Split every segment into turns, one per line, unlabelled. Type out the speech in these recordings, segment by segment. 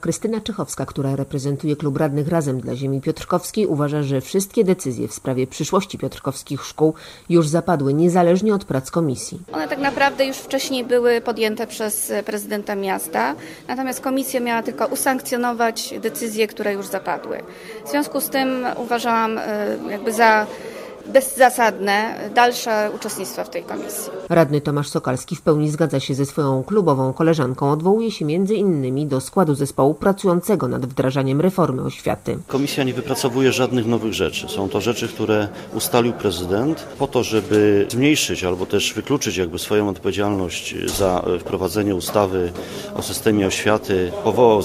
Krystyna Czechowska, która reprezentuje klub radnych Razem dla Ziemi Piotrkowskiej, uważa, że wszystkie decyzje w sprawie przyszłości piotrkowskich szkół już zapadły niezależnie od prac komisji.
One tak naprawdę już wcześniej były podjęte przez prezydenta miasta, natomiast komisja miała tylko usankcjonować decyzje, które już zapadły. W związku z tym uważałam za bezzasadne dalsze uczestnictwo w tej komisji.
Radny Tomasz Sokalski w pełni zgadza się ze swoją klubową koleżanką. Odwołuje się m.in. do składu zespołu pracującego nad wdrażaniem reformy oświaty.
Komisja nie wypracowuje żadnych nowych rzeczy. Są to rzeczy, które ustalił prezydent po to, żeby zmniejszyć albo też wykluczyć swoją odpowiedzialność za wprowadzenie ustawy o systemie oświaty. Powołał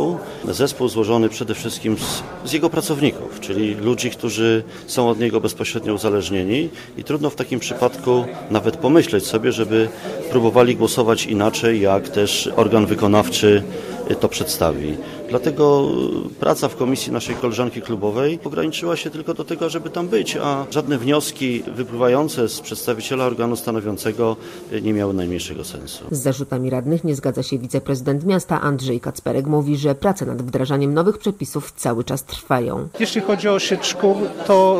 zespół złożony przede wszystkim z jego pracowników, czyli ludzi, którzy są od niego bezpośrednio uzależnieni i trudno w takim przypadku nawet pomyśleć sobie, żeby próbowali głosować inaczej, jak też organ wykonawczy to przedstawi. Dlatego praca w komisji naszej koleżanki klubowej ograniczyła się tylko do tego, żeby tam być, a żadne wnioski wypływające z przedstawiciela organu stanowiącego nie miały najmniejszego sensu.
Z zarzutami radnych nie zgadza się wiceprezydent miasta Andrzej Kacperek. Mówi, że prace nad wdrażaniem nowych przepisów cały czas trwają.
Jeśli chodzi o sieć szkół, to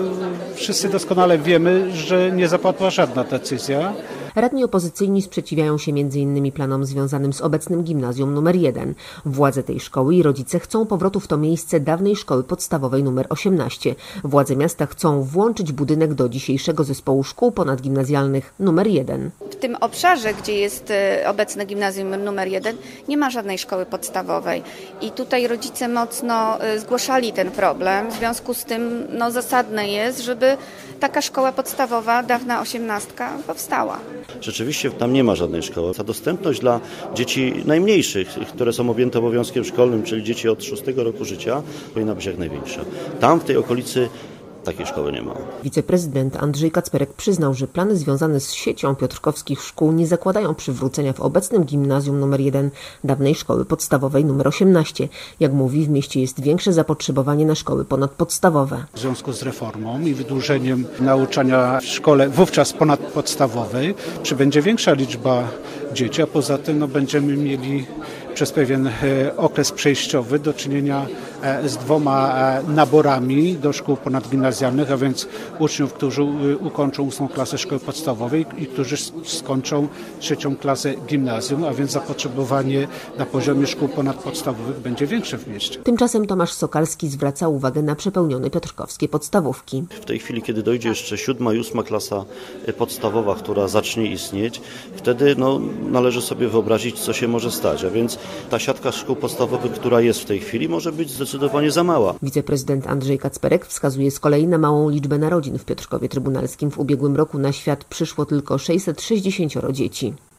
wszyscy doskonale wiemy, że nie zapadła żadna decyzja.
Radni opozycyjni sprzeciwiają się m.in. planom związanym z obecnym gimnazjum nr 1. Władze tej szkoły i rodzice chcą powrotu w to miejsce dawnej szkoły podstawowej nr 18. Władze miasta chcą włączyć budynek do dzisiejszego zespołu szkół ponadgimnazjalnych nr 1.
W tym obszarze, gdzie jest obecne gimnazjum nr 1, nie ma żadnej szkoły podstawowej. I tutaj rodzice mocno zgłaszali ten problem. W związku z tym zasadne jest, żeby taka szkoła podstawowa, dawna 18, powstała.
Rzeczywiście tam nie ma żadnej szkoły. Ta dostępność dla dzieci najmniejszych, które są objęte obowiązkiem szkolnym, czyli dzieci od 6 roku życia, powinna być jak największa. Tam w tej okolicy takiej szkoły nie ma.
Wiceprezydent Andrzej Kacperek przyznał, że plany związane z siecią piotrkowskich szkół nie zakładają przywrócenia w obecnym gimnazjum nr 1 dawnej szkoły podstawowej nr 18. Jak mówi, w mieście jest większe zapotrzebowanie na szkoły ponadpodstawowe.
W związku z reformą i wydłużeniem nauczania w szkole wówczas ponadpodstawowej przybędzie większa liczba dzieci, a poza tym będziemy mieli przez pewien okres przejściowy do czynienia z 2 naborami do szkół ponadgimnazjalnych, a więc uczniów, którzy ukończą 8. klasę szkoły podstawowej i którzy skończą 3. klasę gimnazjum, a więc zapotrzebowanie na poziomie szkół ponadpodstawowych będzie większe w mieście.
Tymczasem Tomasz Sokalski zwraca uwagę na przepełnione piotrkowskie podstawówki.
W tej chwili, kiedy dojdzie jeszcze 7. i 8. klasa podstawowa, która zacznie istnieć, wtedy należy sobie wyobrazić, co się może stać, a więc ta siatka szkół podstawowych, która jest w tej chwili, może być zdecydowanie za mała.
Wiceprezydent Andrzej Kacperek wskazuje z kolei na małą liczbę narodzin w Piotrkowie Trybunalskim. W ubiegłym roku na świat przyszło tylko 660 dzieci.